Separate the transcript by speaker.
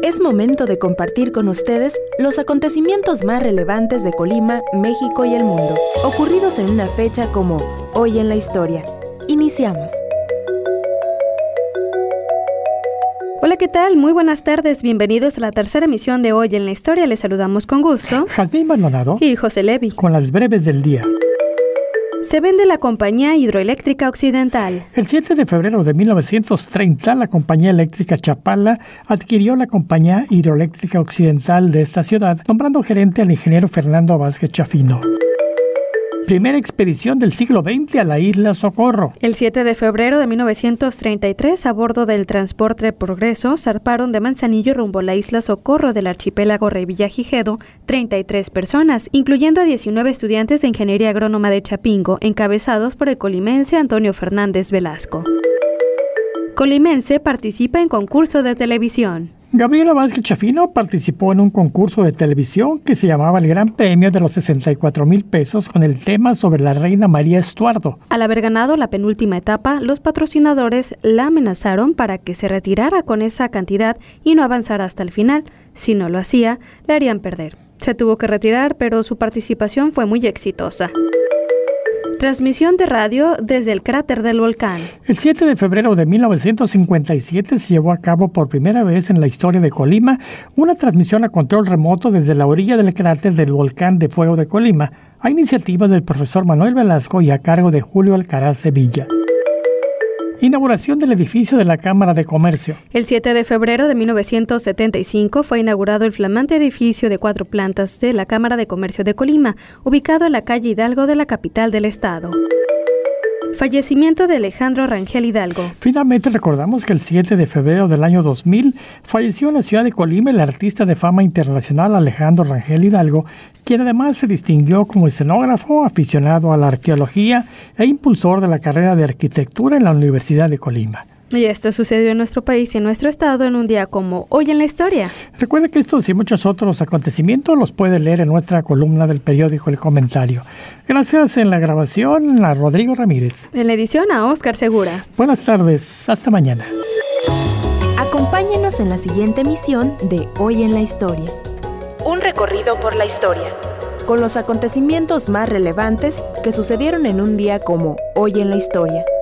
Speaker 1: Es momento de compartir con ustedes los acontecimientos más relevantes de Colima, México y el mundo, ocurridos en una fecha como Hoy en la Historia. Iniciamos.
Speaker 2: Hola, ¿qué tal? Muy buenas tardes. Bienvenidos a la tercera emisión de Hoy en la Historia. Les saludamos con gusto
Speaker 3: Jazmín Maldonado
Speaker 2: y José Levi.
Speaker 3: Con las breves del día.
Speaker 2: Se vende la Compañía Hidroeléctrica Occidental.
Speaker 3: El 7 de febrero de 1930, la Compañía Eléctrica Chapala adquirió la Compañía Hidroeléctrica Occidental de esta ciudad, nombrando gerente al ingeniero Fernando Vázquez Chafino. Primera expedición del siglo XX a la isla Socorro.
Speaker 2: El 7 de febrero de 1933, a bordo del transporte Progreso, zarparon de Manzanillo rumbo a la isla Socorro del archipiélago Revillagigedo 33 personas, incluyendo a 19 estudiantes de Ingeniería Agrónoma de Chapingo, encabezados por el colimense Antonio Fernández Velasco. Colimense participa en concurso de televisión.
Speaker 3: Gabriela Vázquez Chafino participó en un concurso de televisión que se llamaba el Gran Premio de los 64,000 pesos con el tema sobre la reina María Estuardo.
Speaker 2: Al haber ganado la penúltima etapa, los patrocinadores la amenazaron para que se retirara con esa cantidad y no avanzara hasta el final. Si no lo hacía, le harían perder. Se tuvo que retirar, pero su participación fue muy exitosa. Transmisión de radio desde el cráter del volcán.
Speaker 3: El 7 de febrero de 1957 se llevó a cabo por primera vez en la historia de Colima una transmisión a control remoto desde la orilla del cráter del volcán de fuego de Colima, a iniciativa del profesor Manuel Velasco y a cargo de Julio Alcaraz Sevilla. Inauguración del edificio de la Cámara de Comercio.
Speaker 2: El 7 de febrero de 1975 fue inaugurado el flamante edificio de 4 plantas de la Cámara de Comercio de Colima, ubicado en la calle Hidalgo de la capital del estado. Fallecimiento de Alejandro Rangel Hidalgo.
Speaker 3: Finalmente recordamos que el 7 de febrero del año 2000 falleció en la ciudad de Colima el artista de fama internacional Alejandro Rangel Hidalgo, quien además se distinguió como escenógrafo, aficionado a la arqueología e impulsor de la carrera de arquitectura en la Universidad de Colima.
Speaker 2: Y esto sucedió en nuestro país y en nuestro estado en un día como Hoy en la Historia.
Speaker 3: Recuerde que estos y muchos otros acontecimientos los puede leer en nuestra columna del periódico El Comentario. Gracias en la grabación a Rodrigo Ramírez.
Speaker 2: En la edición a Óscar Segura.
Speaker 3: Buenas tardes, hasta mañana.
Speaker 1: Acompáñenos en la siguiente emisión de Hoy en la Historia. Un recorrido por la historia, con los acontecimientos más relevantes que sucedieron en un día como Hoy en la Historia.